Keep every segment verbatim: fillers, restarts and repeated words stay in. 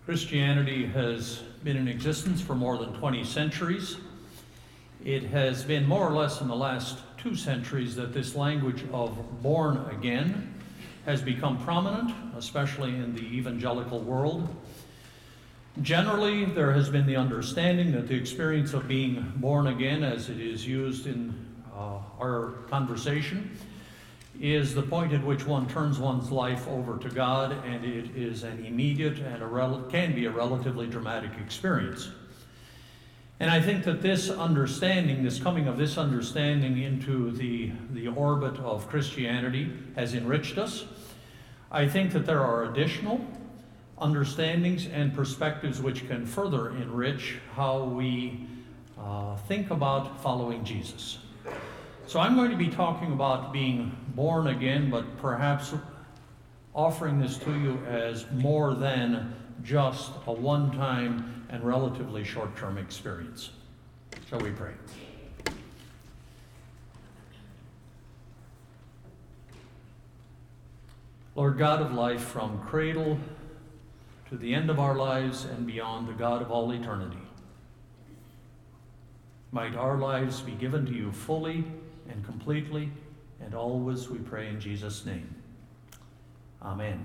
Christianity has been in existence for more than twenty centuries. It has been more or less in the last two centuries that this language of born again has become prominent, especially in the evangelical world. Generally, there has been the understanding that the experience of being born again, as it is used in uh, our conversation, is the point at which one turns one's life over to God, and it is an immediate and a rel- can be a relatively dramatic experience. And I think that this understanding, this coming of this understanding into the, the orbit of Christianity has enriched us. I think that there are additional understandings and perspectives which can further enrich how we uh, think about following Jesus. So I'm going to be talking about being born again, but perhaps offering this to you as more than just a one-time and relatively short-term experience. Shall we pray? Lord God of life, from cradle to the end of our lives and beyond, the God of all eternity, might our lives be given to you fully and completely, and always, we pray in Jesus' name. Amen.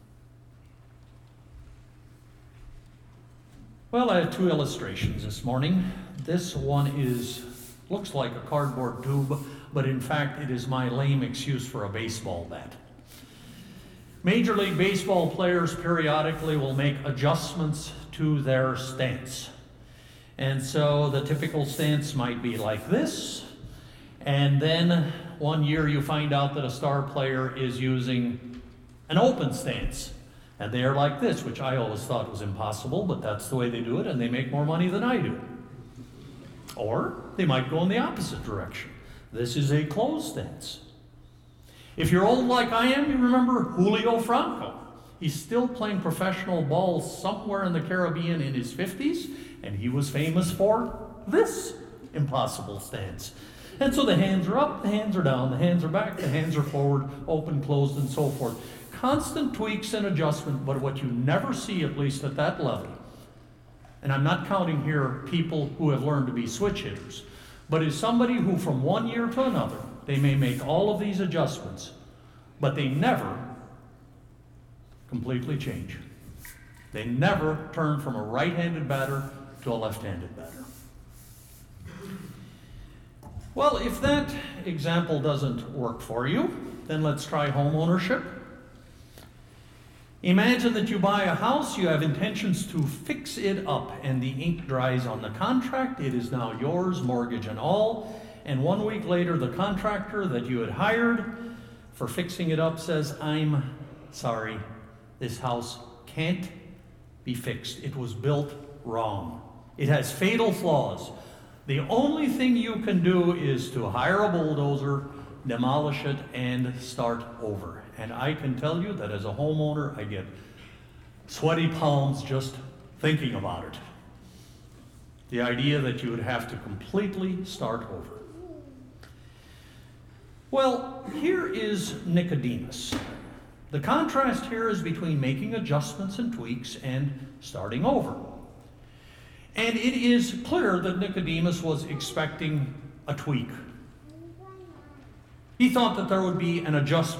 Well, I have two illustrations this morning. This one is looks like a cardboard tube, but in fact it is my lame excuse for a baseball bat. Major League Baseball players periodically will make adjustments to their stance. And so the typical stance might be like this, and then one year you find out that a star player is using an open stance. And they are like this, which I always thought was impossible, but that's the way they do it, and they make more money than I do. Or they might go in the opposite direction. This is a closed stance. If you're old like I am, you remember Julio Franco. He's still playing professional ball somewhere in the Caribbean in his fifties, and he was famous for this impossible stance. And so the hands are up, the hands are down, the hands are back, the hands are forward, open, closed, and so forth. Constant tweaks and adjustment, but what you never see, at least at that level, and I'm not counting here people who have learned to be switch hitters, but is somebody who from one year to another, they may make all of these adjustments, but they never completely change. They never turn from a right-handed batter to a left-handed batter. Well, if that example doesn't work for you, then let's try home ownership. Imagine that you buy a house, you have intentions to fix it up, and the ink dries on the contract. It is now yours, mortgage and all. And one week later, the contractor that you had hired for fixing it up says, "I'm sorry, this house can't be fixed. It was built wrong. It has fatal flaws. The only thing you can do is to hire a bulldozer, demolish it, and start over." And I can tell you that as a homeowner, I get sweaty palms just thinking about it. The idea that you would have to completely start over. Well, here is Nicodemus. The contrast here is between making adjustments and tweaks and starting over. And it is clear that Nicodemus was expecting a tweak. He thought that there would be an adjustment.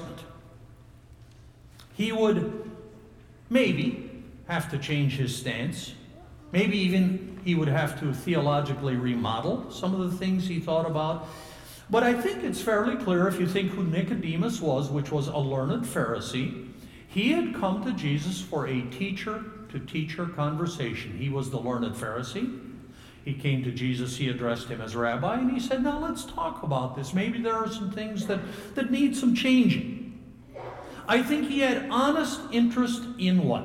He would maybe have to change his stance. Maybe even he would have to theologically remodel some of the things he thought about. But I think it's fairly clear if you think who Nicodemus was, which was a learned Pharisee. He had come to Jesus for a teacher-to-teacher conversation. He was the learned Pharisee. He came to Jesus, he addressed him as rabbi, and he said, "Now let's talk about this. Maybe there are some things that, that need some changing." I think he had honest interest in what?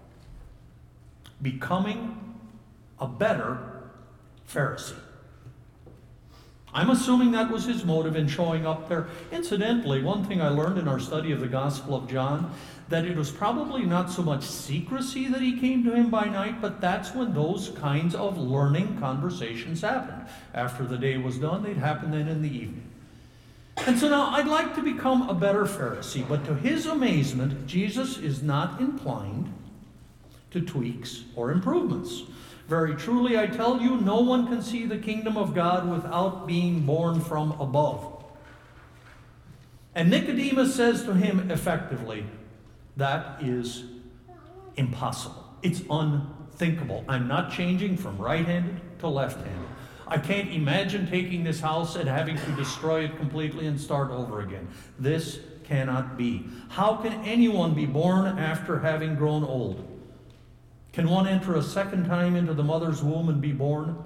Becoming a better Pharisee. I'm assuming that was his motive in showing up there. Incidentally, one thing I learned in our study of the Gospel of John, that it was probably not so much secrecy that he came to him by night, but that's when those kinds of learning conversations happened. After the day was done, they'd happen then in the evening. And so now I'd like to become a better Pharisee, but to his amazement, Jesus is not inclined to tweaks or improvements. Very truly, I tell you, no one can see the kingdom of God without being born from above. And Nicodemus says to him effectively, that is impossible. It's unthinkable. I'm not changing from right-handed to left-handed. I can't imagine taking this house and having to destroy it completely and start over again. This cannot be. How can anyone be born after having grown old? Can one enter a second time into the mother's womb and be born?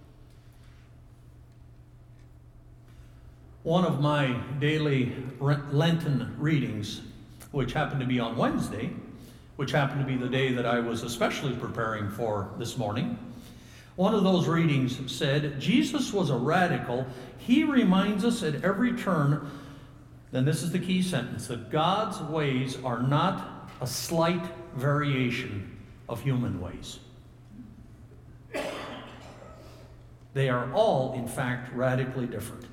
One of my daily Lenten readings, which happened to be on Wednesday, which happened to be the day that I was especially preparing for this morning, one of those readings said, Jesus was a radical. He reminds us at every turn, then this is the key sentence, that God's ways are not a slight variation of human ways. They are all, in fact, radically different.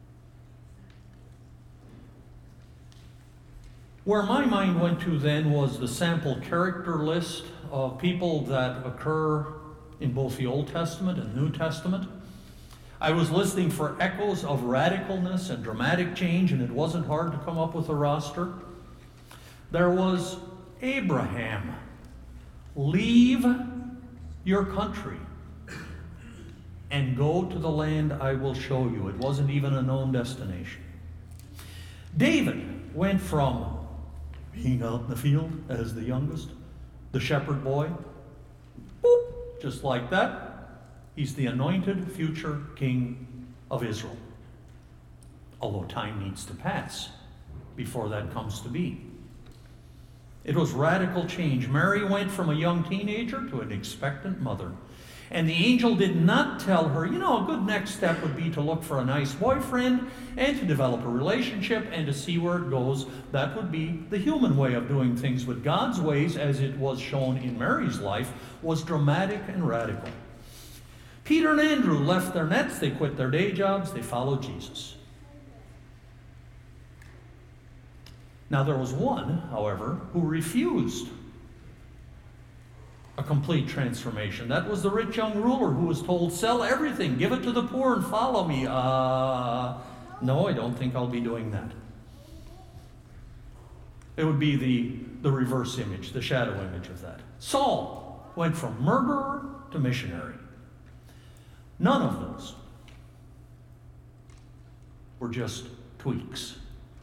Where my mind went to then was the sample character list of people that occur in both the Old Testament and New Testament. I was listening for echoes of radicalness and dramatic change, and it wasn't hard to come up with a roster. There was Abraham. Leave your country and go to the land I will show you. It wasn't even a known destination. David went from being out in the field as the youngest, the shepherd boy, boop, just like that, he's the anointed future king of Israel. Although time needs to pass before that comes to be. It was radical change. Mary went from a young teenager to an expectant mother. And the angel did not tell her, you know, a good next step would be to look for a nice boyfriend and to develop a relationship and to see where it goes. That would be the human way of doing things. But God's ways, as it was shown in Mary's life, was dramatic and radical. Peter and Andrew left their nets. They quit their day jobs. They followed Jesus. Now there was one, however, who refused a complete transformation. That was the rich young ruler who was told, sell everything, give it to the poor and follow me. Uh, no, I don't think I'll be doing that. It would be the, the reverse image, the shadow image of that. Saul went from murderer to missionary. None of those were just tweaks.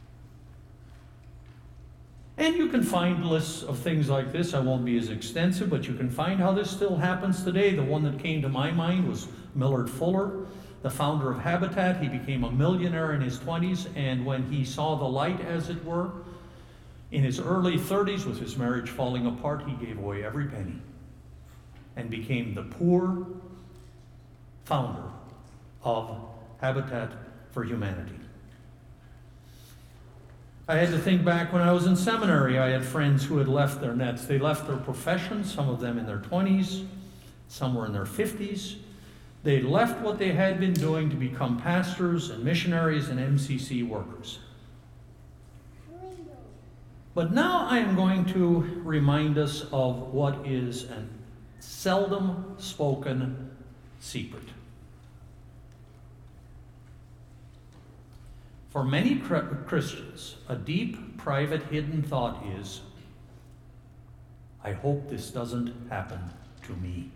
And you can find lists of things like this. I won't be as extensive, but you can find how this still happens today. The one that came to my mind was Millard Fuller, the founder of Habitat. He became a millionaire in his twenties, and when he saw the light, as it were, in his early thirties, with his marriage falling apart, he gave away every penny and became the poor founder of Habitat for Humanity. I had to think back when I was in seminary. I had friends who had left their nets. They left their professions, some of them in their twenties, some were in their fifties. They left what they had been doing to become pastors and missionaries and M C C workers. But now I am going to remind us of what is a seldom spoken secret. For many Christians, a deep, private, hidden thought is, I hope this doesn't happen to me.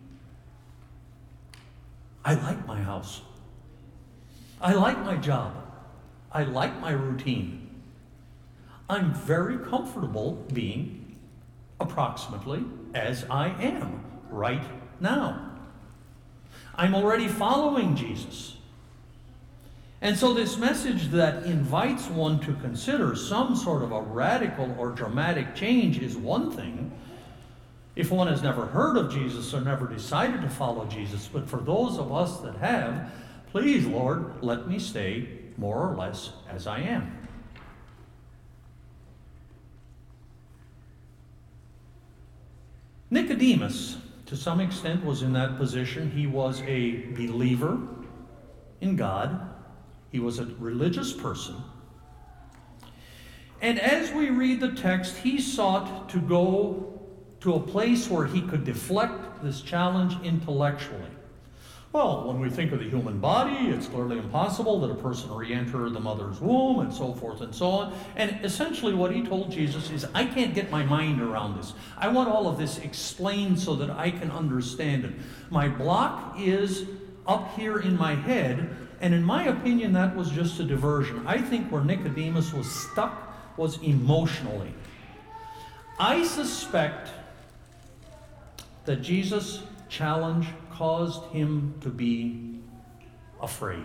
I like my house. I like my job. I like my routine. I'm very comfortable being approximately as I am right now. I'm already following Jesus. And so this message that invites one to consider some sort of a radical or dramatic change is one thing, if one has never heard of Jesus or never decided to follow Jesus. But for those of us that have, please, Lord, let me stay more or less as I am. Nicodemus, to some extent, was in that position. He was a believer in God. He was a religious person. And as we read the text, he sought to go to a place where he could deflect this challenge intellectually. Well, when we think of the human body, it's clearly impossible that a person re-enter the mother's womb and so forth and so on. And essentially what he told Jesus is, I can't get my mind around this. I want all of this explained so that I can understand it. My block is up here in my head, and in my opinion, that was just a diversion. I think where Nicodemus was stuck was emotionally. I suspect that Jesus' challenge caused him to be afraid.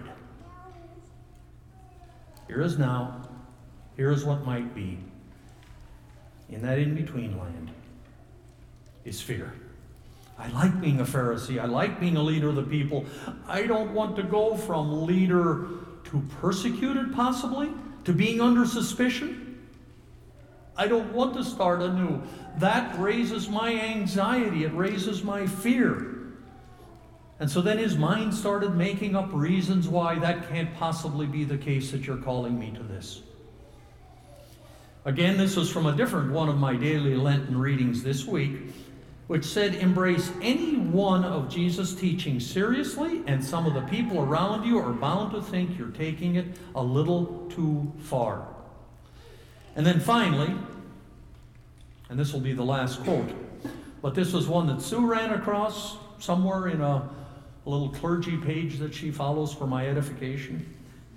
Here is now, here is what might be. In that in-between land is fear. I like being a Pharisee. I like being a leader of the people. I don't want to go from leader to persecuted, possibly, to being under suspicion. I don't want to start anew. That raises my anxiety. It raises my fear. And so then his mind started making up reasons why that can't possibly be the case that you're calling me to this. Again, this was from a different one of my daily Lenten readings this week, which said, embrace any one of Jesus' teachings seriously, and some of the people around you are bound to think you're taking it a little too far. And then finally, and this will be the last quote, but this was one that Sue ran across somewhere in a, a little clergy page that she follows for my edification.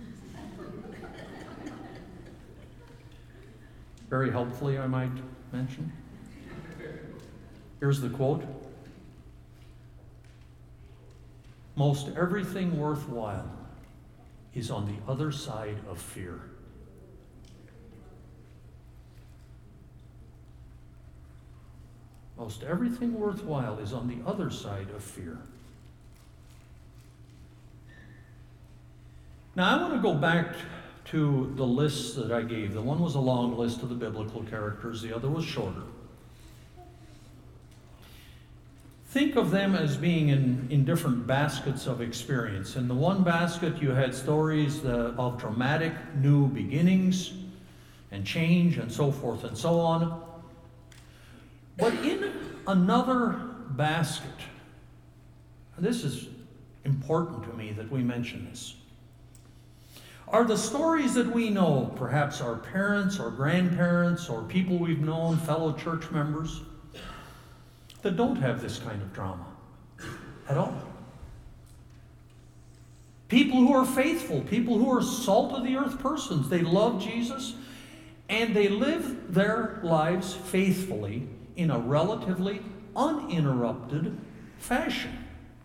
Very helpfully, I might mention. Here's the quote. Most everything worthwhile is on the other side of fear. Most everything worthwhile is on the other side of fear. Now, I want to go back to the lists that I gave. The one was a long list of the biblical characters, the other was shorter. Think of them as being in, in different baskets of experience. In the one basket, you had stories uh, of dramatic new beginnings and change and so forth and so on. But in another basket, and this is important to me that we mention this, are the stories that we know, perhaps our parents or grandparents or people we've known, fellow church members, that don't have this kind of drama at all. People who are faithful, people who are salt of the earth persons. They love Jesus and they live their lives faithfully in a relatively uninterrupted fashion.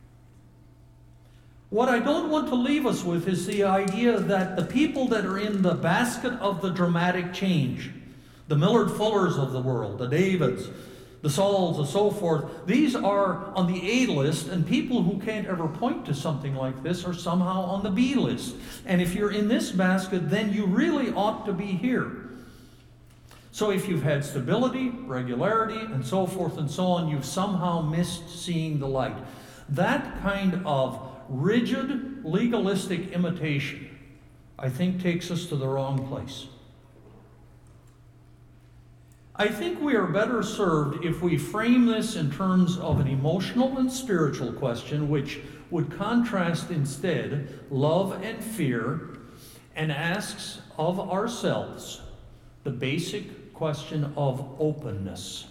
What I don't want to leave us with is the idea that the people that are in the basket of the dramatic change, the Millard Fullers of the world, the Davids, the Sauls, and so forth, these are on the A list, and people who can't ever point to something like this are somehow on the B list. And if you're in this basket, then you really ought to be here. So if you've had stability, regularity, and so forth and so on, you've somehow missed seeing the light. That kind of rigid, legalistic imitation, I think, takes us to the wrong place. I think we are better served if we frame this in terms of an emotional and spiritual question, which would contrast instead love and fear, and asks of ourselves the basic question of openness.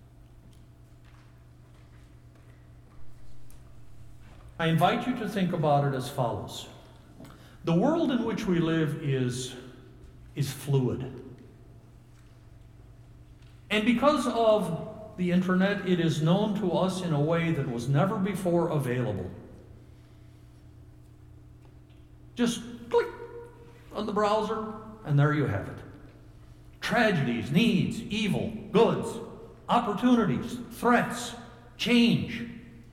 I invite you to think about it as follows. The world in which we live is, is fluid. And because of the internet, it is known to us in a way that was never before available. Just click on the browser, and there you have it. Tragedies, needs, evil, goods, opportunities, threats, change.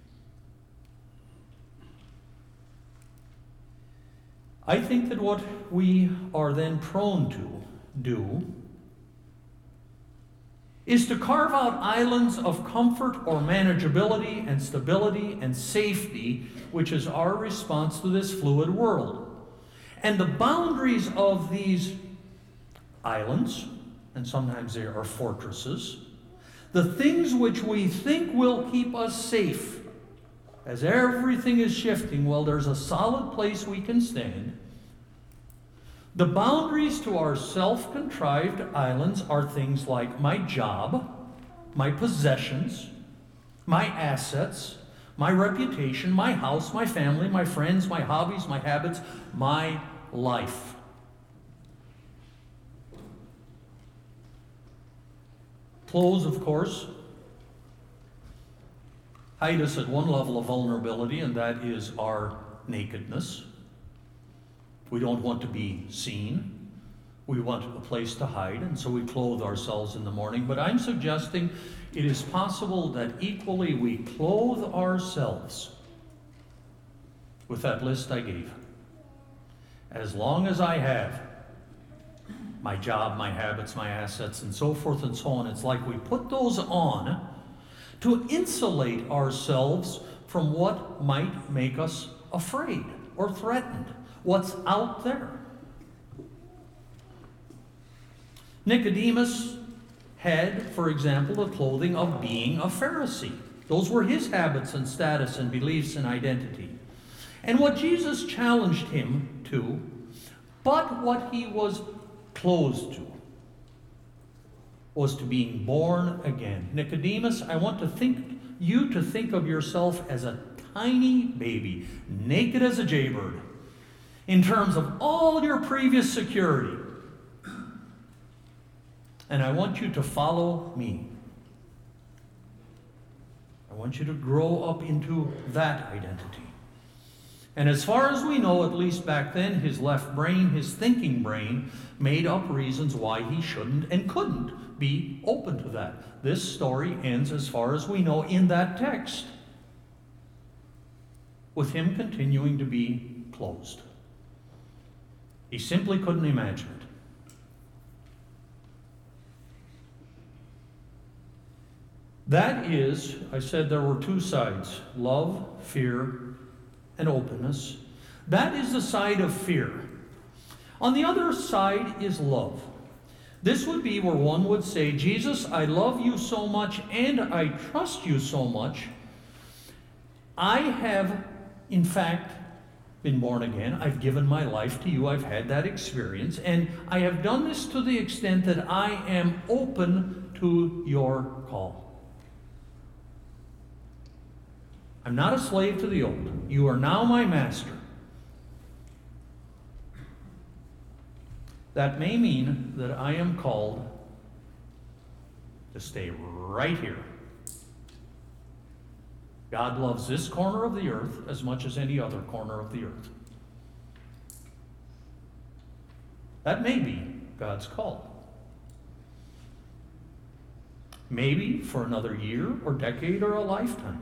I think that what we are then prone to do is to carve out islands of comfort or manageability and stability and safety, which is our response to this fluid world. And the boundaries of these islands, and sometimes they are fortresses, The things which we think will keep us safe, as everything is shifting, well, there's a solid place we can stand. The boundaries to our self-contrived islands are things like my job, my possessions, my assets, my reputation, my house, my family, my friends, my hobbies, my habits, my life. Clothes, of course, hide us at one level of vulnerability, and that is our nakedness. We don't want to be seen. We want a place to hide, and so we clothe ourselves in the morning. But I'm suggesting it is possible that equally we clothe ourselves with that list I gave. As long as I have my job, my habits, my assets, and so forth and so on, it's like we put those on to insulate ourselves from what might make us afraid or threatened, what's out there. Nicodemus had, for example, the clothing of being a Pharisee. Those were his habits and status and beliefs and identity. And what Jesus challenged him to, but what he was closed to, was to being born again. Nicodemus, I want to think you to think of yourself as a tiny baby, naked as a jaybird, in terms of all your previous security. And I want you to follow me. I want you to grow up into that identity. And as far as we know, at least back then, his left brain, his thinking brain, made up reasons why he shouldn't and couldn't be open to that. This story ends, as far as we know, in that text, with him continuing to be closed. He simply couldn't imagine it. That is, I said there were two sides, love, fear, and openness. That is the side of fear. On the other side is love. This would be where one would say, Jesus, I love you so much and I trust you so much. I have, in fact, been born again. I've given my life to you. I've had that experience. And I have done this to the extent that I am open to your call. I'm not a slave to the old. You are now my master. That may mean that I am called to stay right here. God loves this corner of the earth as much as any other corner of the earth. That may be God's call. Maybe for another year or decade or a lifetime.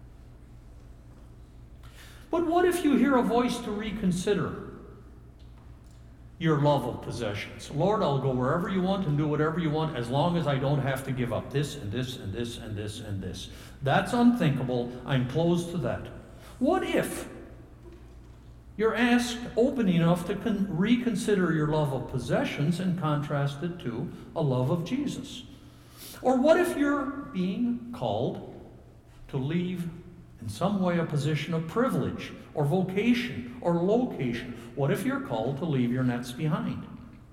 But what if you hear a voice to reconsider your love of possessions? Lord, I'll go wherever you want and do whatever you want as long as I don't have to give up this and this and this and this and this. That's unthinkable. I'm closed to that. What if you're asked open enough to con- reconsider your love of possessions and contrast it to a love of Jesus? Or what if you're being called to leave in some way a position of privilege or vocation or location? What if you're called to leave your nets behind?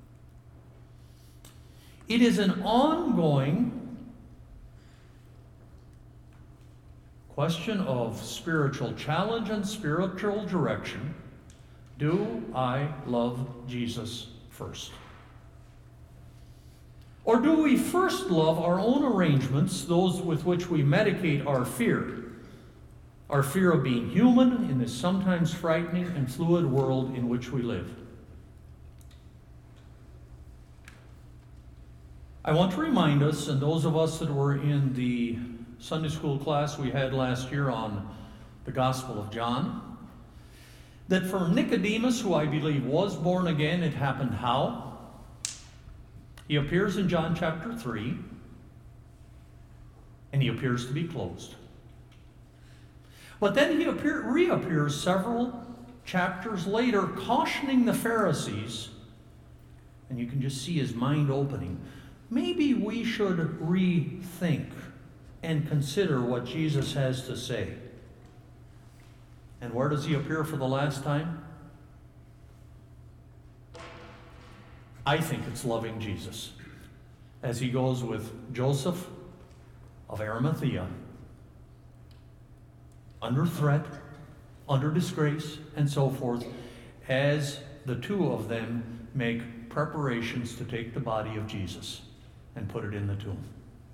It is an ongoing question of spiritual challenge and spiritual direction. Do I love Jesus first? Or do we first love our own arrangements, those with which we medicate our fear? Our fear of being human in this sometimes frightening and fluid world in which we live. I want to remind us, and those of us that were in the Sunday school class we had last year on the Gospel of John, that for Nicodemus, who I believe was born again, it happened how? He appears in John chapter three, and he appears to be closed. But then he appear, reappears several chapters later, cautioning the Pharisees, and you can just see his mind opening. Maybe we should rethink and consider what Jesus has to say. And where does he appear for the last time? I think it's loving Jesus, as he goes with Joseph of Arimathea, under threat, under disgrace, and so forth, as the two of them make preparations to take the body of Jesus and put it in the tomb.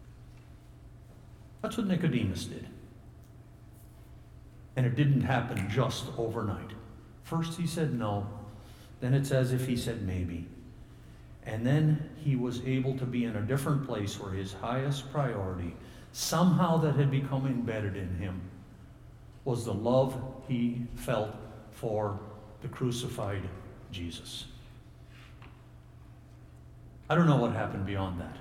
That's what Nicodemus did. And it didn't happen just overnight. First he said no, then it's as if he said maybe. And then he was able to be in a different place where his highest priority, somehow that had become embedded in him, was the love he felt for the crucified Jesus. I don't know what happened beyond that.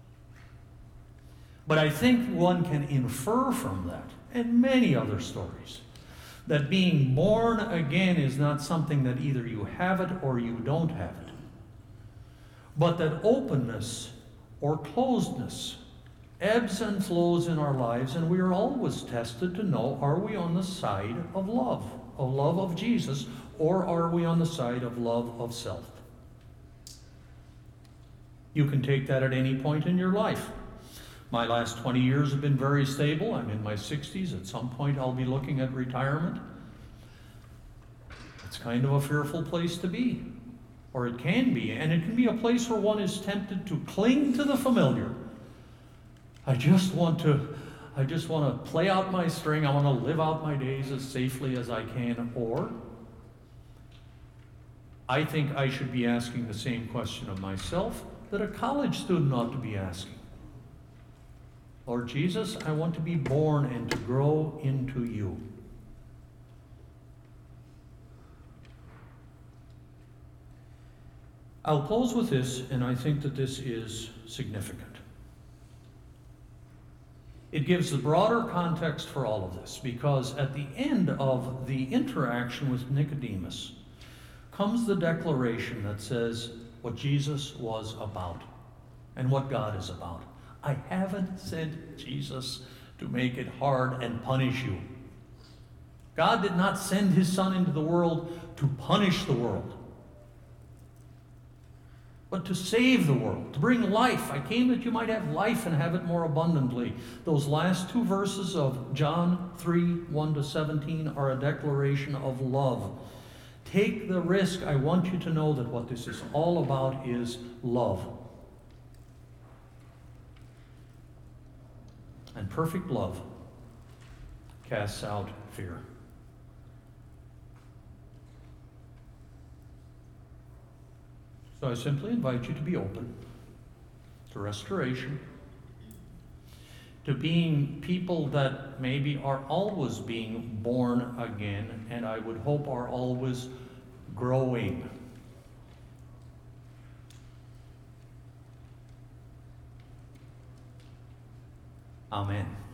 But I think one can infer from that, and many other stories, that being born again is not something that either you have it or you don't have it, but that openness or closedness ebbs and flows in our lives, and we are always tested to know, are we on the side of love, of love of Jesus, or are we on the side of love of self? You can take that at any point in your life. My last twenty years have been very stable. I'm in my sixties. At some point I'll be looking at retirement. It's kind of a fearful place to be, or it can be, and it can be a place where one is tempted to cling to the familiar. I just want to, I just want to play out my string. I want to live out my days as safely as I can. Or I think I should be asking the same question of myself that a college student ought to be asking. Lord Jesus, I want to be born and to grow into you. I'll close with this, and I think that this is significant. It gives the broader context for all of this, because at the end of the interaction with Nicodemus comes the declaration that says what Jesus was about and what God is about. I haven't sent Jesus to make it hard and punish you. God did not send his Son into the world to punish the world, but to save the world, to bring life. I came that you might have life and have it more abundantly. Those last two verses of John three, one to seventeen are a declaration of love. Take the risk. I want you to know that what this is all about is love. And perfect love casts out fear. So I simply invite you to be open to restoration, to being people that maybe are always being born again, and I would hope are always growing. Amen.